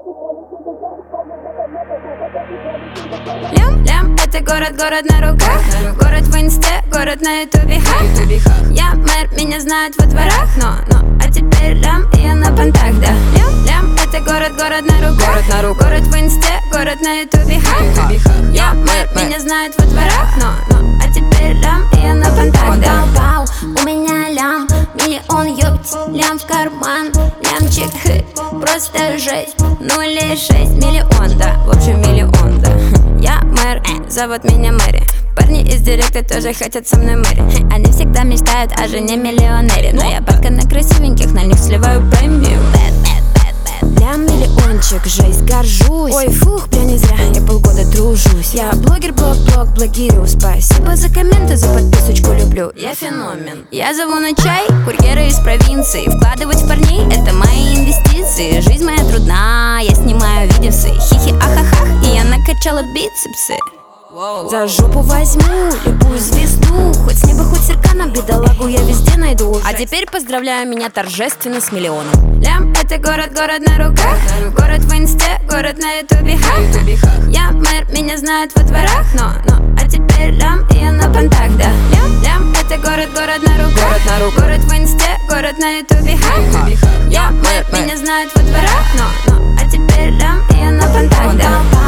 Лям, это город на руках. Город в инсте, город на ютубе. Я мэр, меня знают во дворах. А теперь лям, и я на понтах, да. Лям, это город на руках. Город в инсте, город на ютубе. Я мэр, меня знают во дворах. А теперь лям, и я на понтах, да. Вау, у меня лям, миллион, ёпть, лям в карман. Лямчик, просто жесть. 0,6 миллион, да, в общем миллион, да. Я мэр, зовут меня Мэри. Парни из директа тоже хотят со мной мэри. Они всегда мечтают о жене-миллионере, но я падка на красивеньких, на них сливаю премию. Лям, миллиончик, жесть, горжусь. Ой, фух, прям не зря, я полгода тружусь. Я блогер, блогирую. Спасибо за комменты, за подписочку, люблю. Я феномен. Я зову на чай курьера из провинции. Вкладывать в парней — это мои инвестиции. Жизнь моя трудна, я снимаю видеосы. Хихи, ахахах, и я накачала бицепсы. За жопу возьму любую звезду, хоть с неба, хоть циркана, бедолагу я везде найду. А теперь поздравляю меня торжественно с миллионом. Лям, это город на руках. Город в инсте, город на ютубе. Я мэр, меня знают во дворах. А теперь лям, и я на понтах, да. Лям, это город на руках. Город в инсте, город на ютубе. Я мэр, меня знают во дворах. А теперь лям, и я на понтах, да.